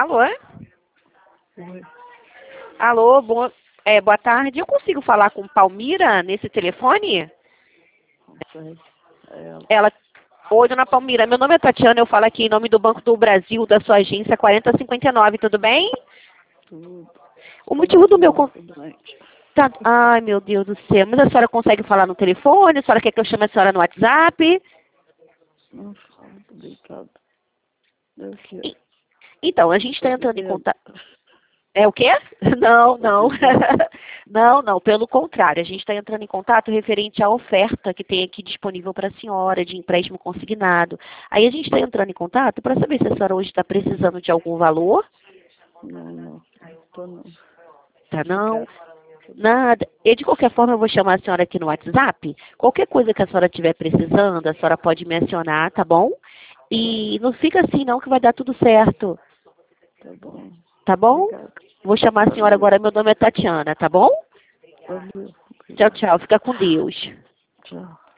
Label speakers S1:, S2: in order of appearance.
S1: Alô?
S2: Oi.
S1: Alô, boa tarde. Eu consigo falar com Palmira nesse telefone?
S2: Não sei.
S1: Ela... Oi, dona Palmira. Meu nome é Tatiana. Eu falo aqui em nome do Banco do Brasil, da sua agência 4059. Tudo bem?
S2: Tudo.
S1: O motivo do meu...
S2: Tô doente.
S1: Ai, meu Deus do céu. Mas a senhora consegue falar no telefone? A senhora quer que eu chame a senhora no WhatsApp?
S2: Não falo, tô deitado. Deu que
S1: Então, a gente está entrando em contato... É o quê? Não, não. Não, não. Pelo contrário, a gente está entrando em contato referente à oferta que tem aqui disponível para a senhora de empréstimo consignado. Aí a gente está entrando em contato para saber se a senhora hoje está precisando de algum valor.
S2: Não tô não.
S1: Tá não? Nada. E de qualquer forma eu vou chamar a senhora aqui no WhatsApp. Qualquer coisa que a senhora estiver precisando, a senhora pode me acionar, tá bom? E não fica assim não que vai dar tudo certo.
S2: Tá bom.
S1: Tá bom?
S2: Obrigado.
S1: Vou chamar a senhora agora, meu nome é Tatiana, tá bom?
S2: Valeu.
S1: Tchau,
S2: Obrigado.
S1: tchau. Fica com Deus.
S2: Tchau.